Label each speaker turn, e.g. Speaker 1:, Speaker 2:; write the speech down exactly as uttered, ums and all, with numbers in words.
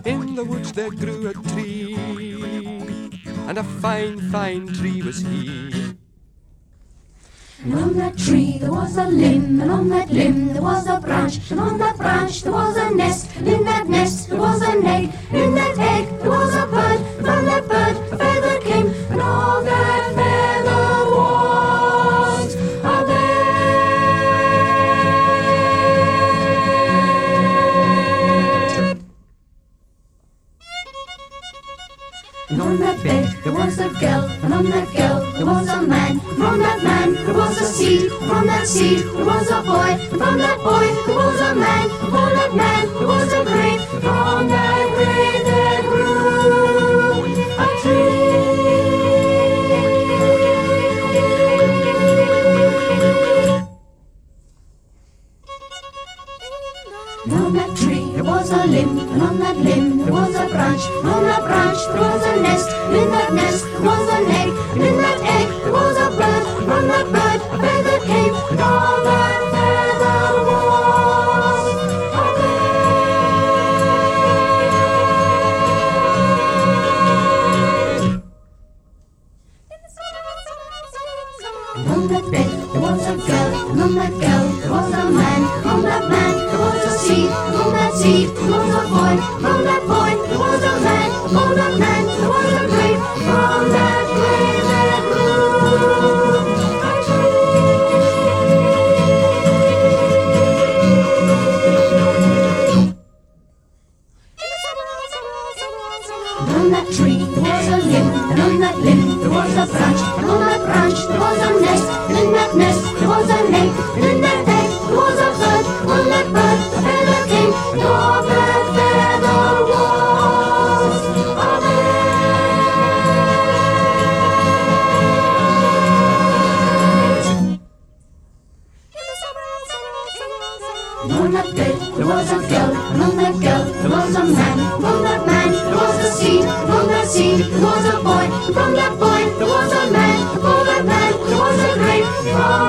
Speaker 1: In the woods there grew a tree, and a fine, fine tree was he.
Speaker 2: And on that tree there was a limb, and on that limb there was a branch, and on that branch there was a nest, and in that nest there was an egg, and in that egg there was a bird, and from that bird a feather came, and all that feather was a bed. And on that bed there was a girl, and on that girl there was a man, and from that man there was a seed, and from that seed there was a boy, and from that boy there was a man, and from that man there was a grain, and from that grain there grew a tree. And on that tree there was a limb, and on that limb there was a branch, and on that branch there was a nest, and in that nest there was an egg, and in that egg there was a bird, and from that bird a feather came, and all that feather was a bed. And on that bed there was a girl, and on that girl there was a man, and on that man there was a seed, and on that seed there was a boy, and from that boy there was a man, and from that man there was a grain, and from that grain there grew a tree. And on that tree there was a limb, and on that limb there was a branch, and on that branch there was a nest, and in that nest there was an egg, and in that egg there was a bird, and on that bird a feather came, and all that feather was a bed. And on that bed there was a girl, and on that girl there was a man, and from that man there was a seed, and from that seed there was a boy, and from that boy there was a man, and from that man there was a grain, and